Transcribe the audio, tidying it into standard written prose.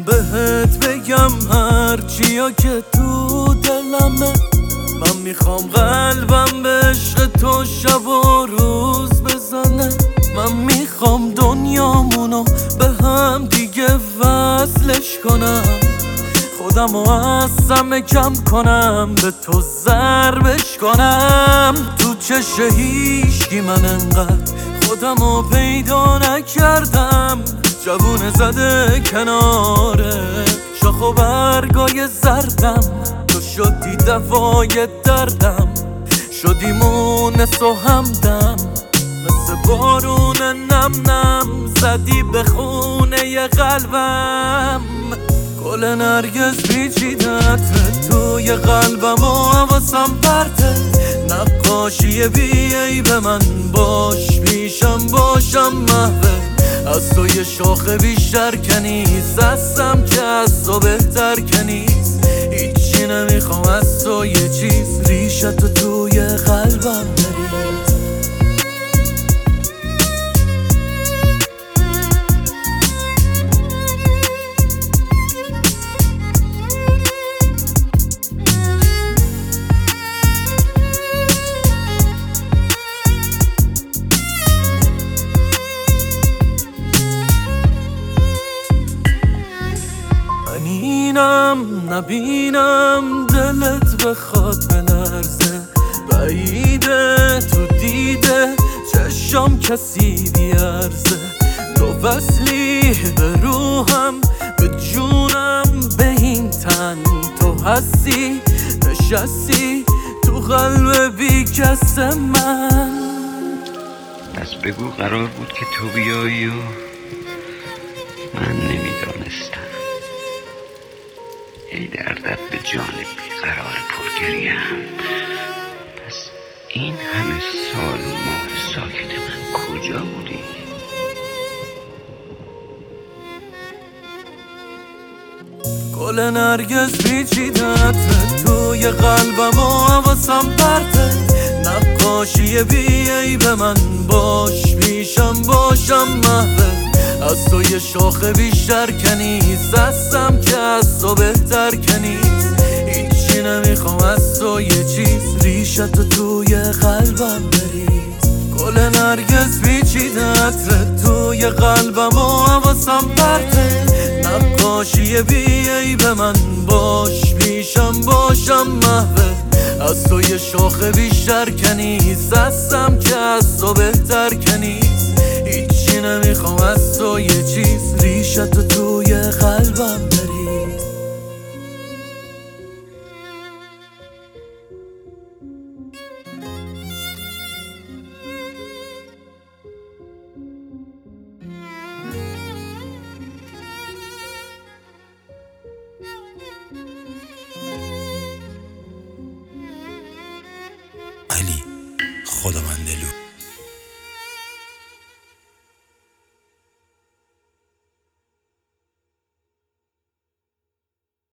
بهت بگم هرچیا که تو دلمه. من میخوام قلبم به عشق تو شب و روز بزنه. من میخوام دنیامونو به هم دیگه وصلش کنم. خودمو از همه کم کنم، به تو ضربش کنم. تو چش هیچکی من انقدر خودمو پیدا نکردم. جوونه زده کناره شاخ و برگای زردم. تو شدی دوای دردم، شدی مونس و همدم. مثل بارون نم نم زدی به خونه قلبم. گل نرگس پیچیده عطر توی قلبم و حواسم پرته. نقاشی بیایی به من باش، پیشم باشم محوه. از تو یه شاخه بیشتر کنیست، هستم که از تو بهتر کنیست. هیچی نمیخوام از تو یه چیز، ریشتو توی قلبم بریز. نبینم دلت بخواد بلرزه، بعیده تو دیده چشم کسی بیارزه. تو وصلی به روحم به جونم به این تن. تو هستی نشستی تو قلب بی کس من. پس بگو قرار بود که تو بیایی و من نمیدانستم. ای دردت به جان بیقرار پرگریم. پس این همه سال و ماه ساکت من کجا بودی؟ گل نرگس پیچیده عطر توی قلبم و حواسم پرته. نقاشی بیایی به من باش، پیشم باشم محوه. از تو یه شاخه بیشتر کنیست، هستم که از تو بهتر کنیست. هیچی نمیخوام از تو یه چیز، ریشتو توی قلبم بریز. گل نرگس پیچیده عطر توی قلبم و حواسم پرته. نقاشی بیایی به من باش، پیشم باشم محوه. از تو یه شاخه بیشتر کنیست، هستم که از تو بهتر کنیست. هیچی نمیخوام از تو یه چیز، ریشتو توی قلبم بریز. علی خداوندلو